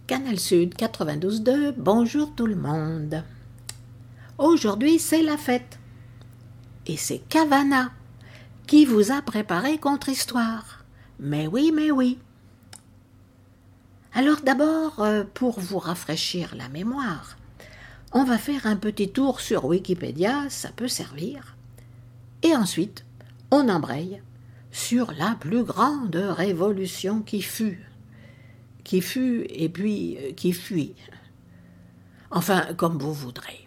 Canal Sud 92.2, bonjour tout le monde. Aujourd'hui, c'est la fête. Et c'est Cavana qui vous a préparé contre-histoire. Mais oui. Alors d'abord, pour vous rafraîchir la mémoire, on va faire un petit tour sur Wikipédia, ça peut servir. Et ensuite, on embraye sur la plus grande révolution qui fut et puis qui fuit. Enfin, comme vous voudrez.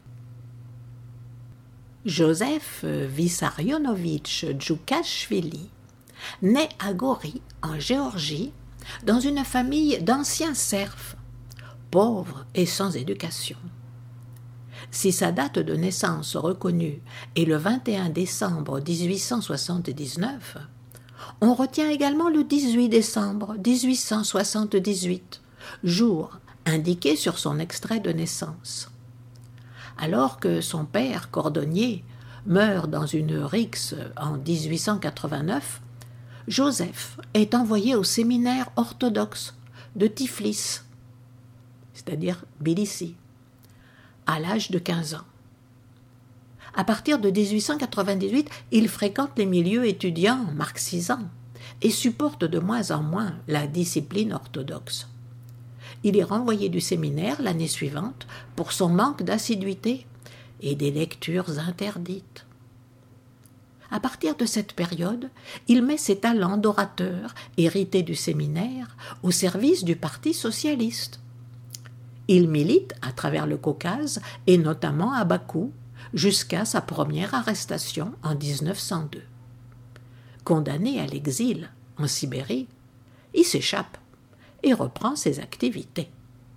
Joseph Vissarionovitch Djoukashvili naît à Gori, en Géorgie, dans une famille d'anciens serfs, pauvres et sans éducation. Si sa date de naissance reconnue est le 21 décembre 1879, on retient également le 18 décembre 1878, jour indiqué sur son extrait de naissance. Alors que son père, cordonnier, meurt dans une rixe en 1889, Joseph est envoyé au séminaire orthodoxe de Tiflis, c'est-à-dire Tbilissi, à l'âge de 15 ans. À partir de 1898, il fréquente les milieux étudiants marxisants et supporte de moins en moins la discipline orthodoxe. Il est renvoyé du séminaire l'année suivante pour son manque d'assiduité et des lectures interdites. À partir de cette période, il met ses talents d'orateur, hérités du séminaire, au service du Parti socialiste. Il milite à travers le Caucase et notamment à Bakou, jusqu'à sa première arrestation en 1902. Condamné à l'exil en Sibérie, il s'échappe et reprend ses activités.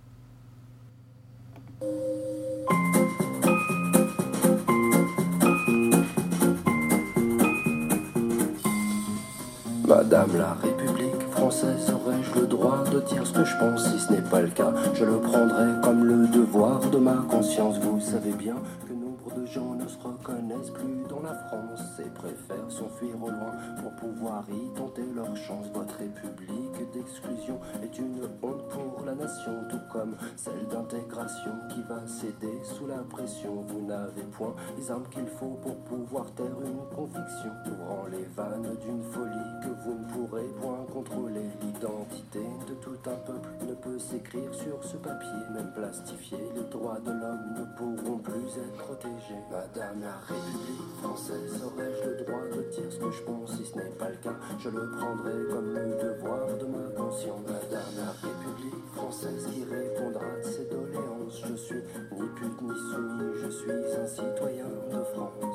Madame la République française, aurais-je le droit de dire ce que je pense? Si ce n'est pas le cas, je le prendrai comme le devoir de ma conscience. Vous savez bien que nombre de gens ne se reconnaissent plus dans la France et préfèrent s'enfuir au loin pour pouvoir y tenter leur chance. Votre république d'exclusion est une honte pour la nation, tout comme celle d'intégration qui va céder sous la pression. Vous n'avez point les armes qu'il faut pour pouvoir taire une conviction, ouvrant les vannes d'une folie que vous ne pourrez point contrôler. L'identité de tout un peuple ne peut s'écrire sur ce papier, même plastifié. Les droits de l'homme ne pourront plus être protégés. Madame la République française, aurais-je le droit de dire ce que je pense? Si ce n'est pas le cas, je le prendrai comme le devoir de ma conscience. Madame la République française qui répondra de ses doléances. Je suis ni pute ni soumis, je suis un citoyen de France.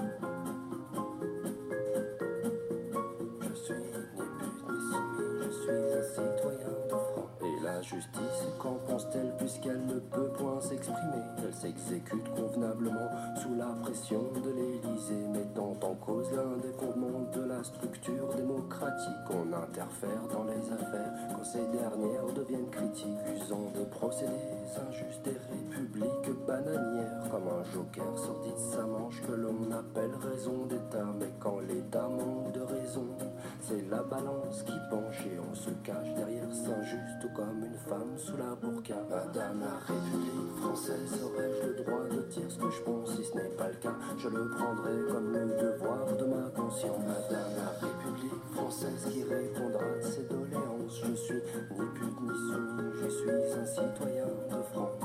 La justice, qu'en pense-t-elle puisqu'elle ne peut point s'exprimer? Elle s'exécute convenablement sous la pression de l'Élysée, mettant en cause l'un des fondements de la structure démocratique. On interfère dans les affaires quand ces dernières deviennent critiques, usant de procédés injustes et républiques bananières, comme un joker sorti de sa manche que l'on appelle raison d'État. Mais quand l'État manque de raison, c'est la balance qui penche et on se cache derrière Saint-Just, tout comme une femme sous la burqa. Madame la République française, aurais-je le droit de dire ce que je pense? Si ce n'est pas le cas, je le prendrai comme le devoir de ma conscience. Madame la République française qui répondra de ses doléances. Je suis ni pute ni soumis, je suis un citoyen de France.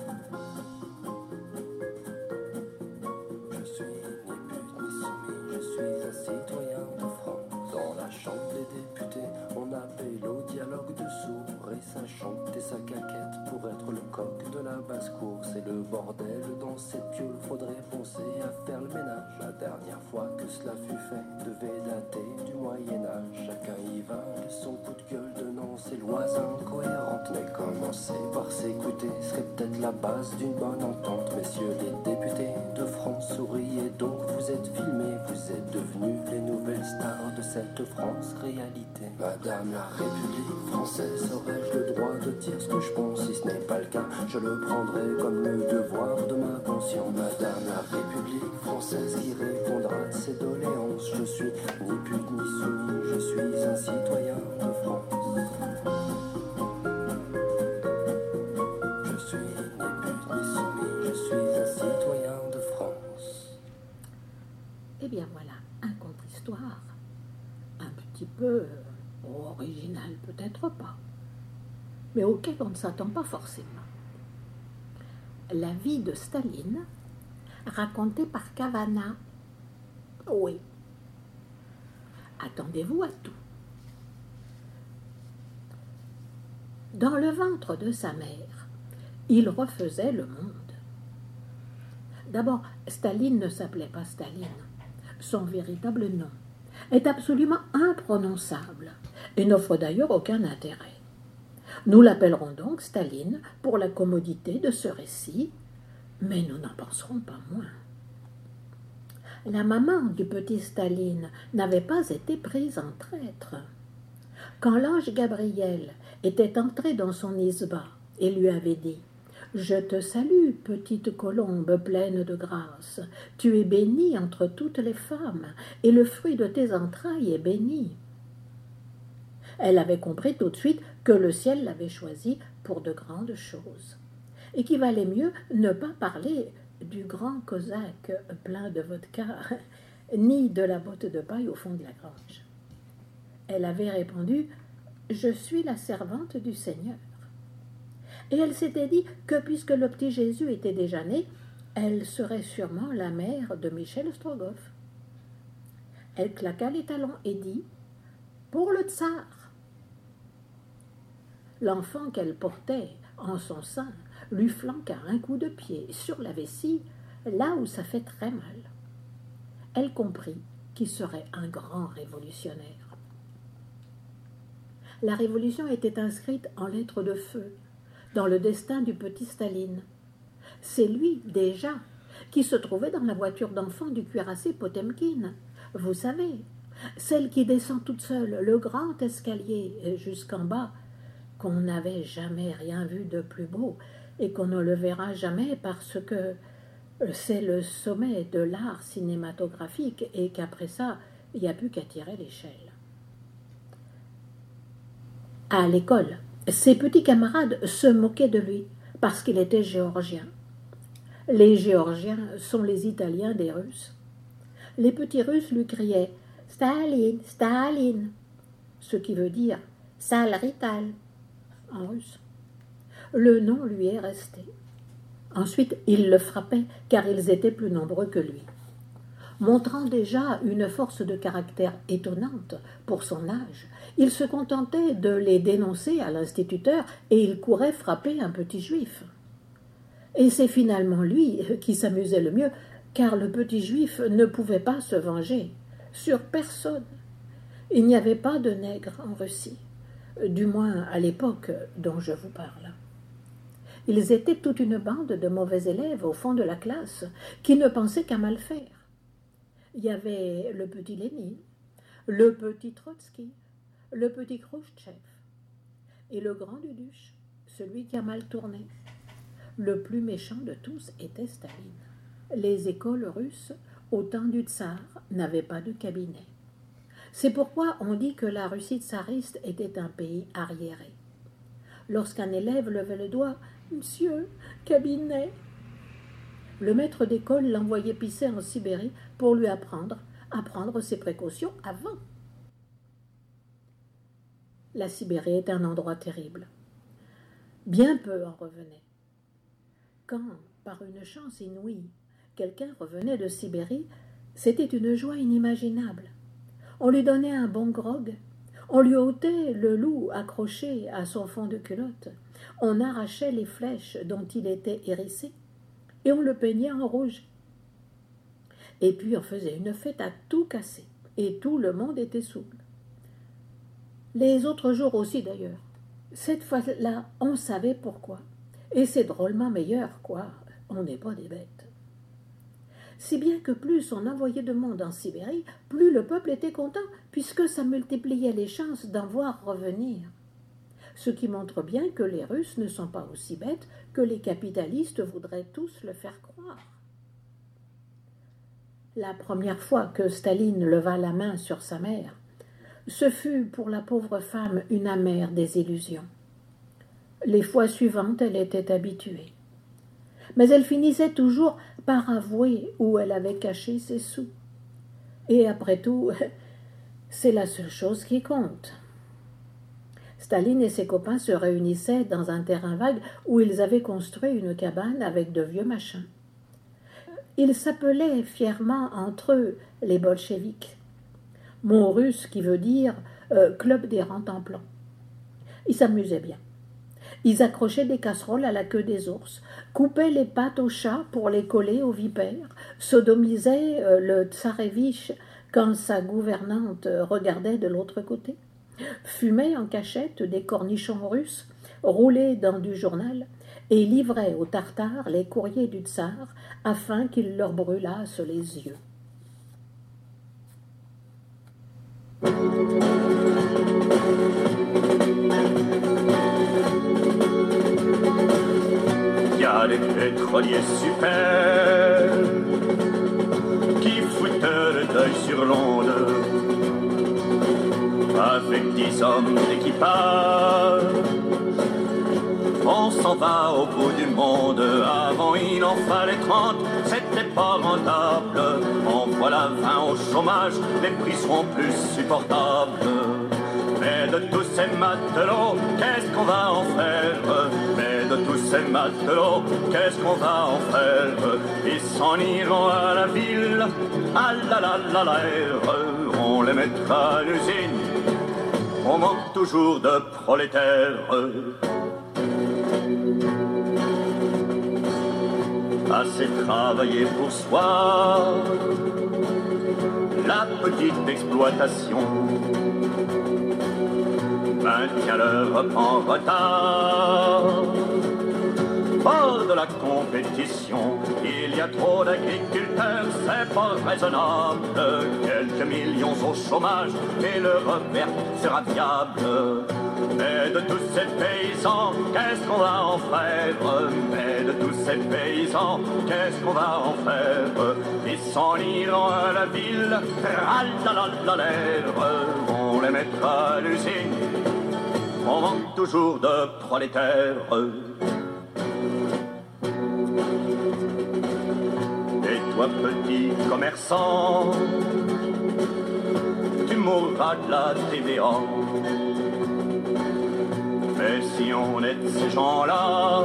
Je suis ni pute ni soumis, je suis un citoyen de France. Dans la chambre des députés, on appelle au dialogue de sourds et ça chante et sa caquette pour être le coq de la basse-cour. C'est le bordel dans cette piole, faudrait penser à faire le ménage. La dernière fois que cela fut fait devait dater du Moyen-Âge. Chacun y va de son coup de gueule, donnant ses lois incohérentes. Mais commencer par s'écouter serait peut-être la base d'une bonne entente. Messieurs les députés de France, souriez donc, vous êtes filmés, vous êtes devenus les nouvelles stars de cette France réalité. Madame la République française, aurais-je le droit de dire ce que je pense? Si ce n'est pas le cas, je le prendrai comme le devoir de ma conscience. Madame la République française qui répondra de ses doléances. Je suis ni pute ni soumis, je suis un citoyen de France. peu original, peut-être pas, mais auquel on ne s'attend pas forcément. La vie de Staline, racontée par Cavana. Oui. Attendez-vous à tout. Dans le ventre de sa mère, il refaisait le monde. D'abord, Staline ne s'appelait pas Staline. Son véritable nom est absolument imprononçable et n'offre d'ailleurs aucun intérêt. Nous l'appellerons donc Staline pour la commodité de ce récit, mais nous n'en penserons pas moins. La maman du petit Staline n'avait pas été prise en traître. Quand l'ange Gabriel était entré dans son isba et lui avait dit « Je te salue, petite colombe pleine de grâce, tu es bénie entre toutes les femmes, et le fruit de tes entrailles est béni. » Elle avait compris tout de suite que le ciel l'avait choisie pour de grandes choses, et qu'il valait mieux ne pas parler du grand cosaque plein de vodka, ni de la botte de paille au fond de la grange. Elle avait répondu « Je suis la servante du Seigneur ». Et elle s'était dit que puisque le petit Jésus était déjà né, elle serait sûrement la mère de Michel Strogoff. Elle claqua les talons et dit « Pour le tsar ». L'enfant qu'elle portait en son sein lui flanqua un coup de pied sur la vessie, là où ça fait très mal. Elle comprit qu'il serait un grand révolutionnaire. La révolution était inscrite en lettres de feu dans le destin du petit Staline. C'est lui, déjà, qui se trouvait dans la voiture d'enfant du cuirassé Potemkin. Vous savez, celle qui descend toute seule le grand escalier jusqu'en bas, qu'on n'avait jamais rien vu de plus beau et qu'on ne le verra jamais parce que c'est le sommet de l'art cinématographique et qu'après ça, il n'y a plus qu'à tirer l'échelle. À l'école, ses petits camarades se moquaient de lui parce qu'il était géorgien. Les Géorgiens sont les Italiens des Russes. Les petits Russes lui criaient « Staline, Staline », ce qui veut dire « sale rital » en russe. Le nom lui est resté. Ensuite, ils le frappaient car ils étaient plus nombreux que lui. Montrant déjà une force de caractère étonnante pour son âge, il se contentait de les dénoncer à l'instituteur et il courait frapper un petit juif. Et c'est finalement lui qui s'amusait le mieux, car le petit juif ne pouvait pas se venger sur personne. Il n'y avait pas de nègres en Russie, du moins à l'époque dont je vous parle. Ils étaient toute une bande de mauvais élèves au fond de la classe qui ne pensaient qu'à mal faire. Il y avait le petit Lénine, le petit Trotsky, le petit Khrouchtchev et le grand Duduche, celui qui a mal tourné. Le plus méchant de tous était Staline. Les écoles russes, au temps du tsar, n'avaient pas de cabinet. C'est pourquoi on dit que la Russie tsariste était un pays arriéré. Lorsqu'un élève levait le doigt, « Monsieur, cabinet !» le maître d'école l'envoyait pisser en Sibérie pour lui apprendre à prendre ses précautions avant. La Sibérie est un endroit terrible. Bien peu en revenaient. Quand, par une chance inouïe, quelqu'un revenait de Sibérie, c'était une joie inimaginable. On lui donnait un bon grog, on lui ôtait le loup accroché à son fond de culotte, on arrachait les flèches dont il était hérissé, et on le peignait en rouge. Et puis on faisait une fête à tout casser, et tout le monde était saoul. Les autres jours aussi d'ailleurs. Cette fois-là, on savait pourquoi. Et c'est drôlement meilleur, quoi. On n'est pas des bêtes. Si bien que plus on envoyait de monde en Sibérie, plus le peuple était content, puisque ça multipliait les chances d'en voir revenir. Ce qui montre bien que les Russes ne sont pas aussi bêtes que les capitalistes voudraient tous le faire croire. La première fois que Staline leva la main sur sa mère, ce fut pour la pauvre femme une amère désillusion. Les fois suivantes, elle était habituée. Mais elle finissait toujours par avouer où elle avait caché ses sous. Et après tout, C'est la seule chose qui compte. Staline et ses copains se réunissaient dans un terrain vague où ils avaient construit une cabane avec de vieux machins. Ils s'appelaient fièrement entre eux les bolcheviks, mot russe qui veut dire club des rangs-en-plan. Ils s'amusaient bien. Ils accrochaient des casseroles à la queue des ours, coupaient les pattes aux chats pour les coller aux vipères, sodomisaient le tsarévitch quand sa gouvernante regardait de l'autre côté, fumaient en cachette des cornichons russes roulés dans du journal et livraient aux Tartares les courriers du tsar afin qu'ils leur brûlassent les yeux. Il y a des pétroliers super qui foutent le deuil sur l'onde avec 10 hommes d'équipage. On s'en va au bout du monde, avant il en fallait 30, c'était pas rentable. En voilà 20 au chômage, les prix seront plus supportables. Mais de tous ces matelots, qu'est-ce qu'on va en faire? Mais de tous ces matelots, qu'est-ce qu'on va en faire? Ils s'en iront à la ville, à la l'air, on les mettra à l'usine, on manque toujours de prolétaires. Assez travailler pour soi, la petite exploitation maintient l'Europe en retard. Hors de la compétition, il y a trop d'agriculteurs, c'est pas raisonnable. Quelques millions au chômage et l'Europe verte sera viable. Mais de tous ces paysans, qu'est-ce qu'on va en faire? Mais de tous ces paysans, qu'est-ce qu'on va en faire? Ils s'en iront à la ville, on les mettra à l'usine, on manque toujours de prolétaires. Et toi petit commerçant, tu mourras de la TVA. Mais si on est de ces gens-là,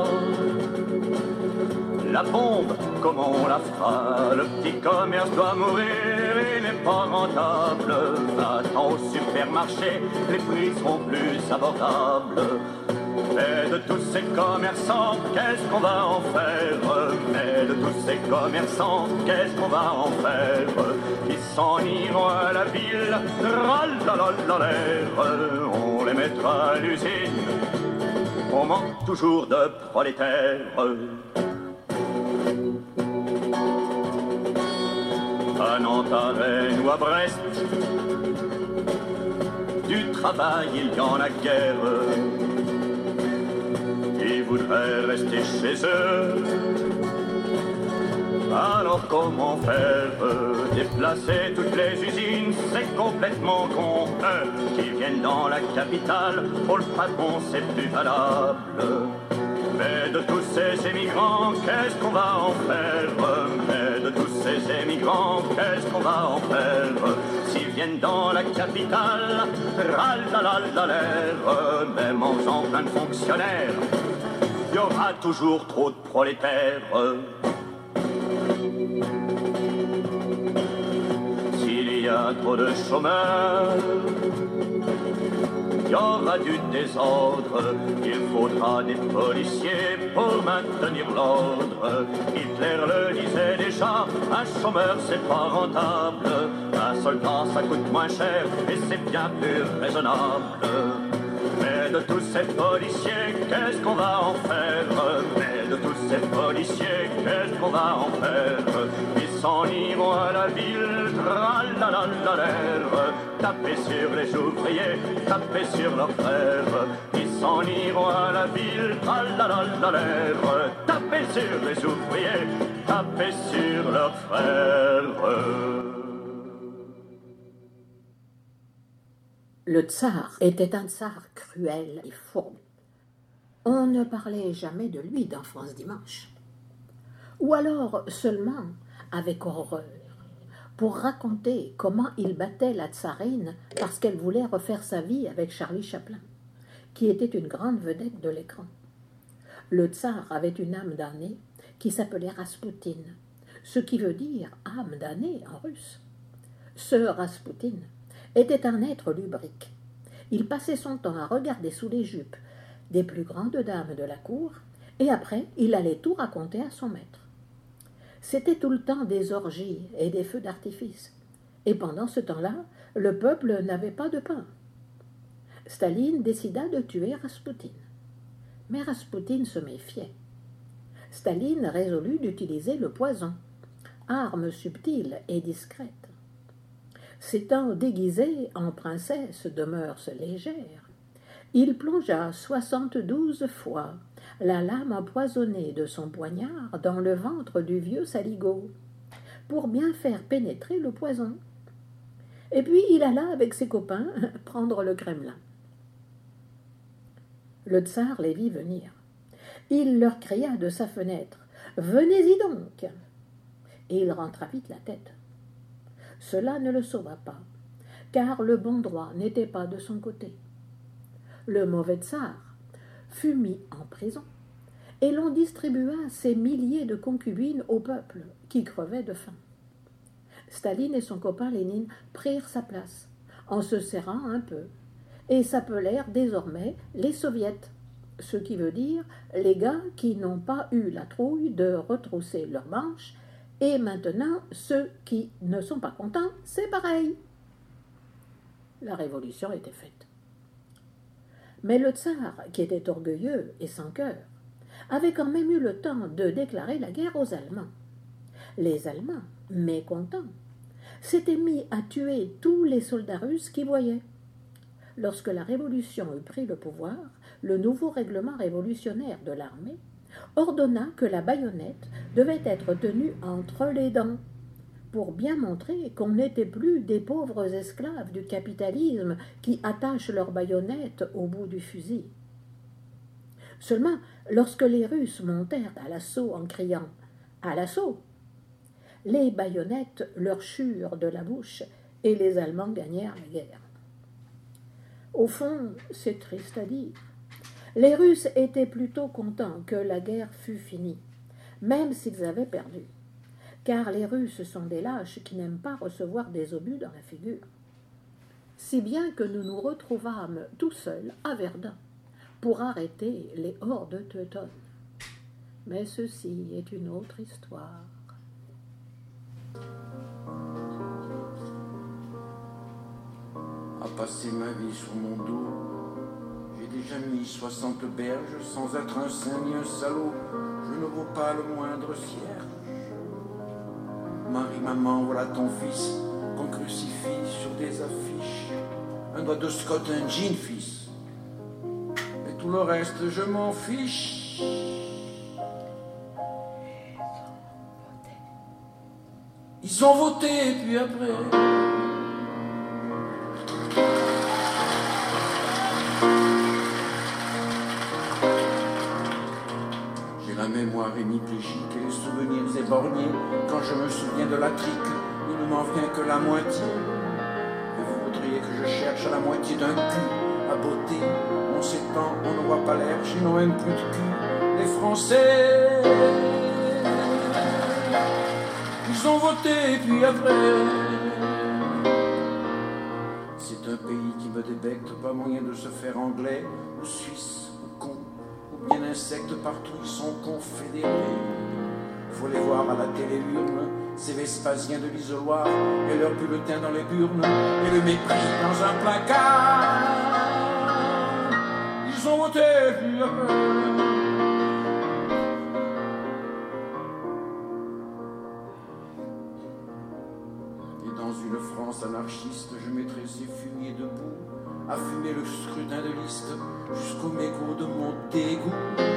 la bombe, comment on la fera? Le petit commerce doit mourir, il n'est pas rentable. Va-t'en au supermarché, les prix seront plus abordables. Mais de tous ces commerçants, qu'est-ce qu'on va en faire? Mais de tous ces commerçants, qu'est-ce qu'on va en faire? Ils s'en iront à la ville, on les mettra à l'usine, on manque toujours de prolétaires. À Nantes, à Rennes ou à Brest, du travail il y en a guère. Ils voudraient rester chez eux, alors comment faire? Déplacer toutes les usines, c'est complètement con. Eux qui viennent dans la capitale, pour le patron c'est plus valable. Mais de tous ces émigrants, qu'est-ce qu'on va en faire? Mais de tous ces émigrants, qu'est-ce qu'on va en faire? S'ils viennent dans la capitale, même en faisant plein de fonctionnaires, il y aura toujours trop de prolétaires. S'il y a trop de chômeurs, il y aura du désordre, il faudra des policiers pour maintenir l'ordre. Hitler le disait déjà, un chômeur c'est pas rentable, un soldat ça coûte moins cher et c'est bien plus raisonnable. Mais de tous ces policiers, qu'est-ce qu'on va en faire? Mais de tous ces policiers, qu'est-ce qu'on va en faire? Ils s'en iront à la ville, taper sur les ouvriers, taper sur leurs frères. Ils s'en iront à la ville, taper sur les ouvriers, taper sur leurs frères. Le tsar était un tsar cruel et fourbe. On ne parlait jamais de lui dans France Dimanche. Ou alors seulement avec horreur, pour raconter comment il battait la tsarine parce qu'elle voulait refaire sa vie avec Charlie Chaplin, qui était une grande vedette de l'écran. Le tsar avait une âme damnée qui s'appelait Raspoutine, ce qui veut dire âme damnée en russe. Ce Raspoutine était un être lubrique. Il passait son temps à regarder sous les jupes des plus grandes dames de la cour, et après il allait tout raconter à son maître. C'était tout le temps des orgies et des feux d'artifice, et pendant ce temps-là, le peuple n'avait pas de pain. Staline décida de tuer Raspoutine. Mais Raspoutine se méfiait. Staline résolut d'utiliser le poison, arme subtile et discrète. S'étant déguisé en princesse de mœurs légères, il plongea 72 fois la lame empoisonnée de son poignard dans le ventre du vieux saligaud, pour bien faire pénétrer le poison. Et puis il alla avec ses copains prendre le Kremlin. Le tsar les vit venir. Il leur cria de sa fenêtre « Venez-y donc !» Et il rentra vite la tête. Cela ne le sauva pas, car le bon droit n'était pas de son côté. Le mauvais tsar fut mis en prison, et l'on distribua ses milliers de concubines au peuple qui crevait de faim. Staline et son copain Lénine prirent sa place, en se serrant un peu, et s'appelèrent désormais les soviets, ce qui veut dire les gars qui n'ont pas eu la trouille de retrousser leurs manches, et maintenant ceux qui ne sont pas contents, c'est pareil. La révolution était faite. Mais le tsar, qui était orgueilleux et sans cœur, avait quand même eu le temps de déclarer la guerre aux Allemands. Les Allemands, mécontents, s'étaient mis à tuer tous les soldats russes qu'ils voyaient. Lorsque la Révolution eut pris le pouvoir, le nouveau règlement révolutionnaire de l'armée ordonna que la baïonnette devait être tenue entre les dents, pour bien montrer qu'on n'était plus des pauvres esclaves du capitalisme qui attachent leurs baïonnettes au bout du fusil. Seulement, lorsque les Russes montèrent à l'assaut en criant « À l'assaut !», les baïonnettes leur churent de la bouche et les Allemands gagnèrent la guerre. Au fond, c'est triste à dire. Les Russes étaient plutôt contents que la guerre fût finie, même s'ils avaient perdu, car les Russes sont des lâches qui n'aiment pas recevoir des obus dans la figure. Si bien que nous nous retrouvâmes tout seuls à Verdun pour arrêter les hordes teutones. Mais ceci est une autre histoire. À passer ma vie sur mon dos, j'ai déjà mis 60 berges sans être un saint ni un salaud. Je ne vaux pas le moindre cierge. Marie, maman, voilà ton fils qu'on crucifie sur des affiches. Un doigt de Scott, un jean, fils. Et tout le reste, je m'en fiche. Ils ont voté, et puis après... La mémoire hémiplégique et les souvenirs éborgnés. Quand je me souviens de la trique, il ne m'en vient que la moitié. Et vous voudriez que je cherche à la moitié d'un cul à beauté. On s'étend, on ne voit pas l'air, ils n'ont même plus de cul. Les Français, ils ont voté et puis après. C'est un pays qui me débecte, pas moyen de se faire anglais ou suisse ou con. Bien insectes partout, ils sont confédérés. Faut les voir à la télé-urne, ces Vespasiens de l'isoloir, et leur bulletin dans les burnes, et le mépris dans un placard. Ils ont voté, puis après. Et dans une France anarchiste, je mettrai ces fumiers debout, à fumer le scrutin de liste jusqu'au mégot de mon dégoût.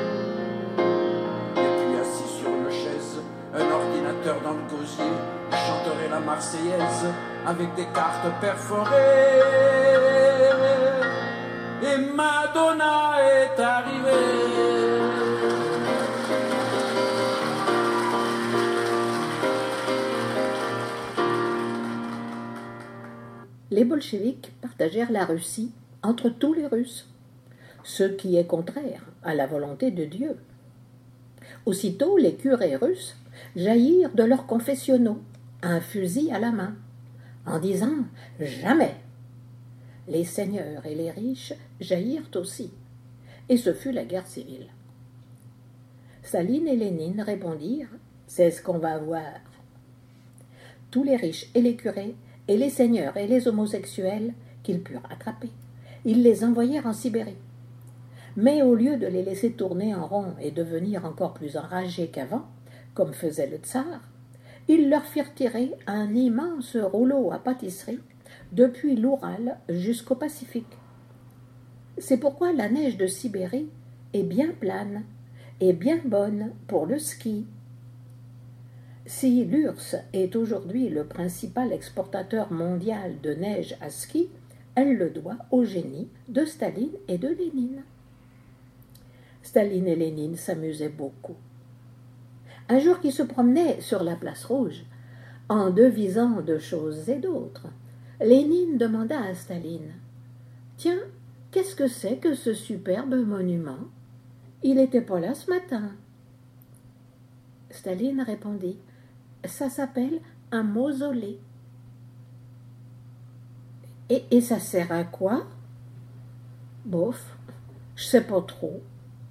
Et puis assis sur une chaise, un ordinateur dans le gosier, je chanterai la Marseillaise avec des cartes perforées. Et Madonna est arrivée. les bolcheviks partagèrent la Russie entre tous les Russes, ce qui est contraire à la volonté de Dieu. Aussitôt, les curés russes jaillirent de leurs confessionnaux, un fusil à la main, en disant « Jamais !» Les seigneurs et les riches jaillirent aussi, et ce fut la guerre civile. Staline et Lénine répondirent « C'est ce qu'on va voir !» Tous les riches et les curés, et les seigneurs et les homosexuels qu'ils purent attraper, ils les envoyèrent en Sibérie. Mais au lieu de les laisser tourner en rond et devenir encore plus enragés qu'avant, comme faisait le tsar, ils leur firent tirer un immense rouleau à pâtisserie depuis l'Oural jusqu'au Pacifique. C'est pourquoi la neige de Sibérie est bien plane et bien bonne pour le ski. Si l'URSS est aujourd'hui le principal exportateur mondial de neige à ski, elle le doit au génie de Staline et de Lénine. Staline et Lénine s'amusaient beaucoup. Un jour qu'ils se promenaient sur la place rouge, en devisant de choses et d'autres, Lénine demanda à Staline « Tiens, qu'est-ce que c'est que ce superbe monument? Il n'était pas là ce matin. » Staline répondit « Ça s'appelle un mausolée. » Et ça sert à quoi? Bof, je sais pas trop.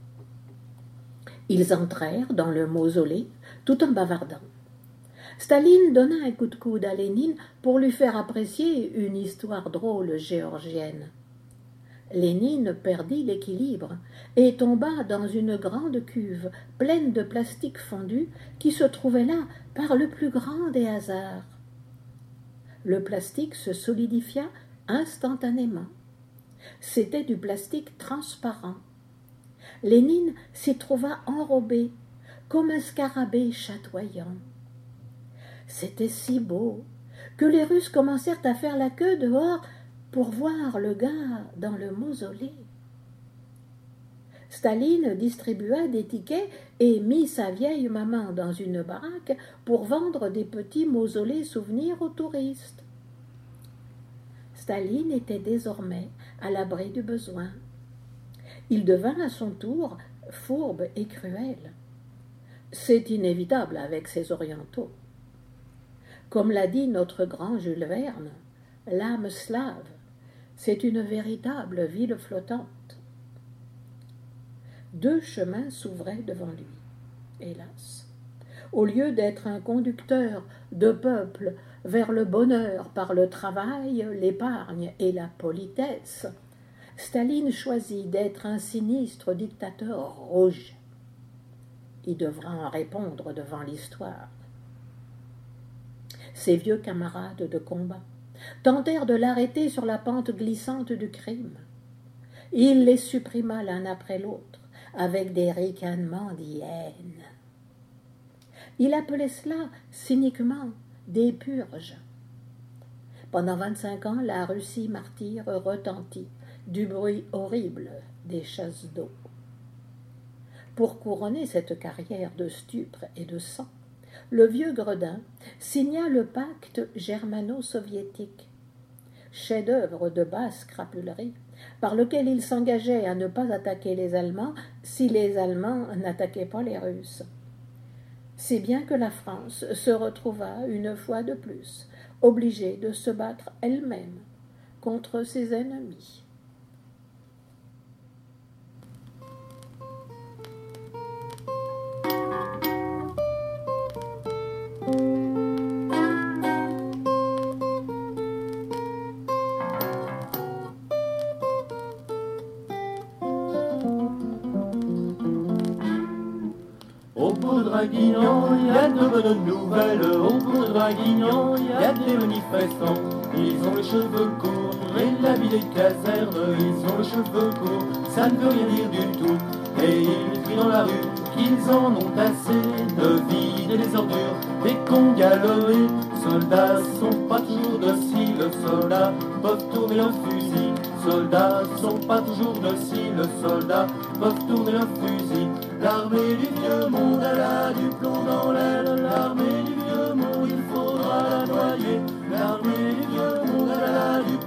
Ils entrèrent dans le mausolée tout en bavardant. Staline donna un coup de coude à Lénine pour lui faire apprécier une histoire drôle géorgienne. Lénine perdit l'équilibre et tomba dans une grande cuve pleine de plastique fondu qui se trouvait là par le plus grand des hasards. Le plastique se solidifia instantanément. C'était du plastique transparent. Lénine s'y trouva enrobé comme un scarabée chatoyant. C'était si beau que les Russes commencèrent à faire la queue dehors pour voir le gars dans le mausolée. Staline distribua des tickets et mit sa vieille maman dans une baraque pour vendre des petits mausolées souvenirs aux touristes. Staline était désormais à l'abri du besoin. Il devint à son tour fourbe et cruel. C'est inévitable avec ces orientaux. Comme l'a dit notre grand Jules Verne, l'âme slave, c'est une véritable ville flottante. 2 chemins s'ouvraient devant lui, hélas. Au lieu d'être un conducteur de peuple vers le bonheur par le travail, l'épargne et la politesse, Staline choisit d'être un sinistre dictateur rouge. Il devra en répondre devant l'histoire. Ses vieux camarades de combat tentèrent de l'arrêter sur la pente glissante du crime. Il les supprima l'un après l'autre avec des ricanements d'hyène. Il appelait cela cyniquement des purges. Pendant 25 ans, la Russie martyre retentit du bruit horrible des chasses d'eau. Pour couronner cette carrière de stupre et de sang, le vieux Gredin signa le pacte germano-soviétique, chef-d'œuvre de basse crapulerie, par lequel il s'engageait à ne pas attaquer les Allemands si les Allemands n'attaquaient pas les Russes. Si bien que la France se retrouva une fois de plus obligée de se battre elle-même contre ses ennemis. Au beau Draguignan, il y a de bonnes nouvelles. Au beau Draguignan, il y a des manifestants. Ils ont les cheveux courts et l'habit des casernes. Ils ont les cheveux courts, ça ne veut rien dire du tout. Et ils crient dans la rue qu'ils en ont assez de vider les ordures des cons galeries. Soldats sont pas toujours dociles, soldats peuvent tourner un fusil. Soldats sont pas toujours dociles, soldats peuvent tourner un fusil. L'armée du vieux monde, elle a du plomb dans l'aile. L'armée du vieux monde, il faudra la noyer. L'armée du vieux monde, elle a du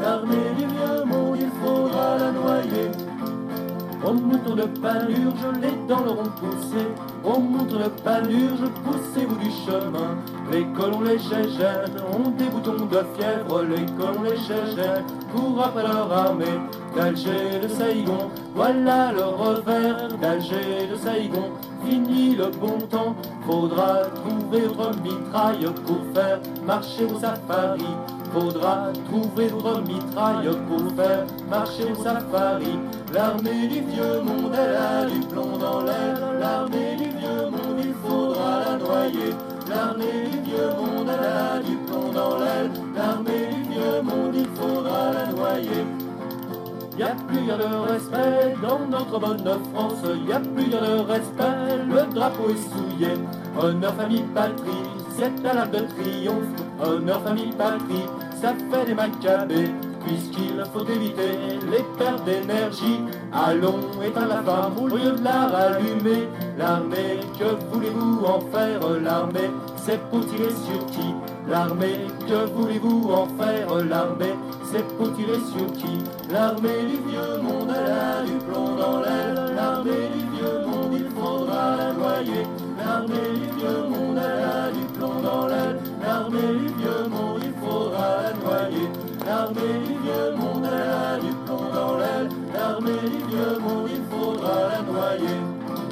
l'armée du vieux monde, il faudra la noyer. Au mouton de Panurge, les dents leur ont poussé. Au mouton de Panurge, poussez-vous du chemin. Les colons, les gégènes ont des boutons de fièvre. Les colons, les gégènes courent après leur armée. D'Alger, de Saïgon, voilà le revers. D'Alger, de Saïgon, fini le bon temps. Faudra trouver autre mitraille pour faire marcher vos safaris. Faudra trouver d'autres mitrailles pour faire marcher vos safaris. L'armée du vieux monde, elle a du plomb dans l'aile. L'armée du vieux monde, il faudra la noyer. L'armée du vieux monde, elle a du plomb dans l'aile. L'armée du vieux monde, il faudra la noyer. Y a plus rien de respect dans notre bonne France. Y a plus rien de respect, le drapeau est souillé. Honneur, famille, patrie, c'est à l'arc de triomphe. Honneur, famille, patrie, ça fait des macabées. Puisqu'il faut éviter les pertes d'énergie, allons éteindre la flamme au lieu de la rallumer. L'armée, que voulez-vous en faire? L'armée, c'est pour tirer sur qui? L'armée, que voulez-vous en faire? L'armée, c'est pour tirer sur qui? L'armée du vieux monde, elle a du plomb dans l'aile. L'armée du vieux monde, il faudra la noyer. L'armée du vieux monde, elle a du plomb dans l'aile. L'armée du vieux monde, il faudra la noyer. L'armée du vieux monde, elle a du plomb dans l'aile. L'armée du vieux monde, il faudra la noyer.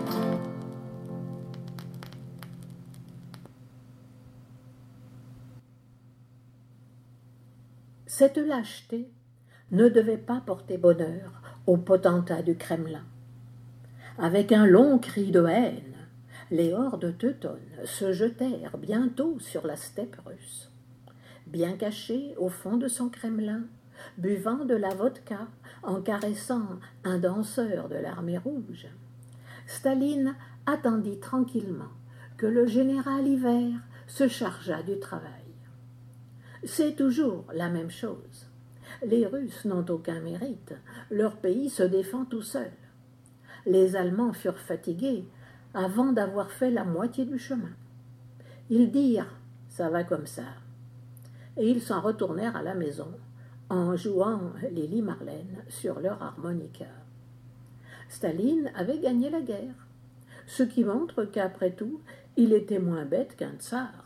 Cette lâcheté ne devait pas porter bonheur au potentat du Kremlin. Avec un long cri de haine, les hordes teutones se jetèrent bientôt sur la steppe russe. Bien caché au fond de son Kremlin, buvant de la vodka, en caressant un danseur de l'armée rouge, Staline attendit tranquillement que le général Hiver se chargeât du travail. C'est toujours la même chose. Les Russes n'ont aucun mérite, leur pays se défend tout seul. Les Allemands furent fatigués avant d'avoir fait la moitié du chemin. Ils dirent « ça va comme ça », et ils s'en retournèrent à la maison en jouant Lili Marlène sur leur harmonica. Staline avait gagné la guerre, ce qui montre qu'après tout, il était moins bête qu'un tsar.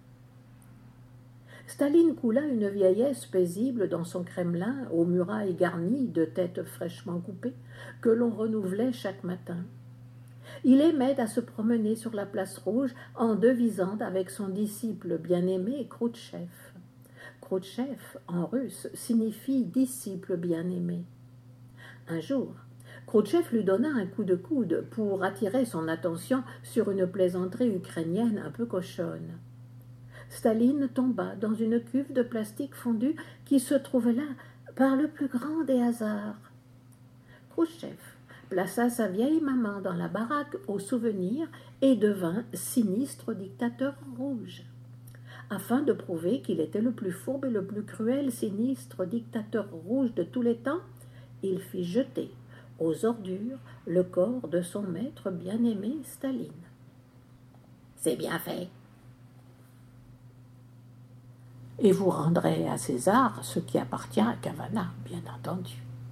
Staline coula une vieillesse paisible dans son Kremlin aux murailles garnies de têtes fraîchement coupées que l'on renouvelait chaque matin. Il aimait à se promener sur la place rouge en devisant avec son disciple bien-aimé Khrouchtchev. Khrouchtchev, en russe, signifie disciple bien-aimé. Un jour, Khrouchtchev lui donna un coup de coude pour attirer son attention sur une plaisanterie ukrainienne un peu cochonne. Staline tomba dans une cuve de plastique fondu qui se trouvait là par le plus grand des hasards. Khrouchtchev plaça sa vieille maman dans la baraque au souvenir et devint sinistre dictateur rouge. Afin de prouver qu'il était le plus fourbe et le plus cruel sinistre dictateur rouge de tous les temps, il fit jeter aux ordures le corps de son maître bien-aimé Staline. C'est bien fait. Et vous rendrez à César ce qui appartient à Cavana, bien entendu.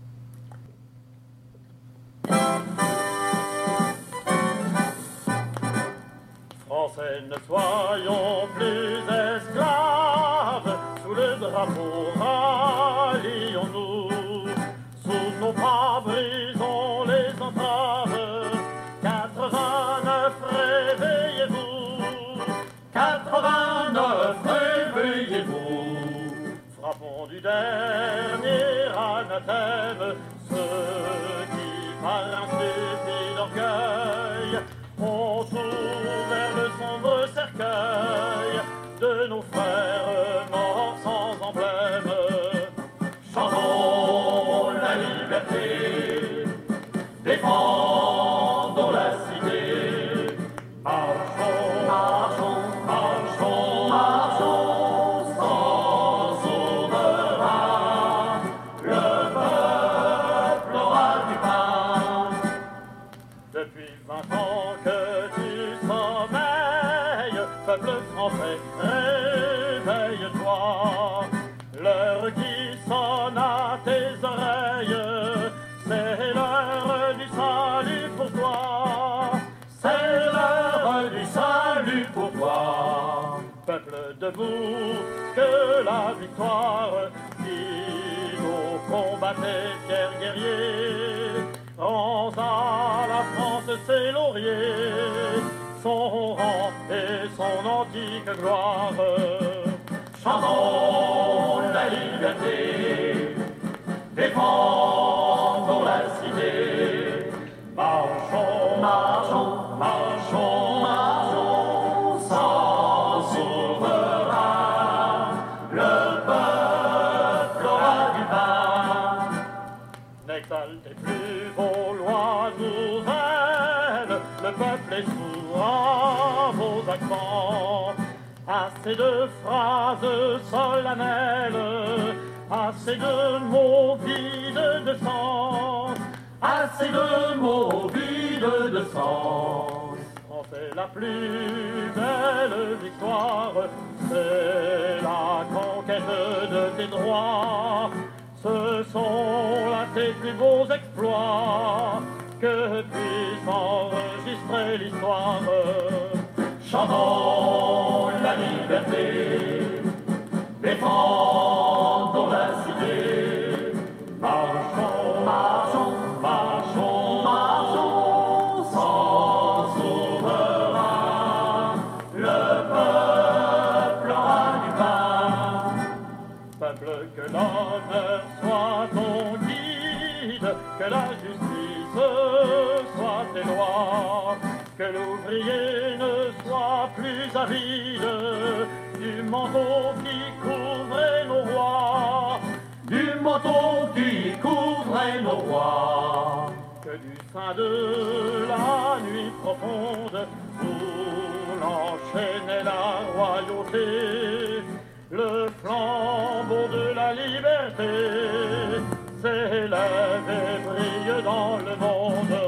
Français, ne soyons plus esclaves, sous le drapeau rallions-nous, sous nos pas brisons les entraves, 89 réveillez-vous, 89 réveillez-vous, frappons du dernier anathème, ceux qui par un stupide orgueil ont ouvert le sombre cercueil de nos frères morts sans emblème. Chantons la liberté, défendons la cité, marchons, marchons, marchons, marchons sans souverain, le peuple aura du pain. Depuis debout que la victoire. Si nous combattait Pierre Guerrier, rends à la France ses lauriers, son rang et son antique gloire. Chantons la liberté, défendons la cité, marchons, marchons, marchons, marchons, sans souverain, le peuple aura du pain. N'exaltez plus vos lois nouvelles, le peuple est sourd à vos accents. Assez de phrases solennelles, assez de mots vides de sens, assez de mots vides de sens. C'est la plus belle victoire, c'est la conquête de tes droits. Ce sont là tes plus beaux exploits que puisse enregistrer l'histoire. Chantons la liberté, défendons la cité, marchons, marchons, marchons, marchons, sans souverain, le peuple aura du pain. Peuple, que l'honneur soit ton guide, que la justice soit tes lois, que l'ouvrier ne soit plus avide du manteau qui couvrait nos rois, du manteau qui couvrait nos rois. Que du sein de la nuit profonde où l'enchaînait la royauté, le flambeau de la liberté s'élève et brille dans le monde.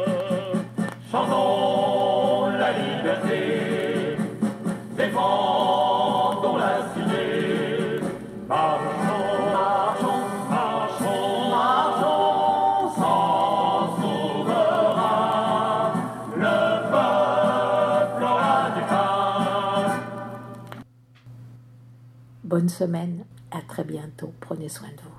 Chantons la liberté, défendons la cité, marchons, marchons, marchons, marchons, sans souverain, le peuple aura du pain. Bonne semaine, à très bientôt, prenez soin de vous.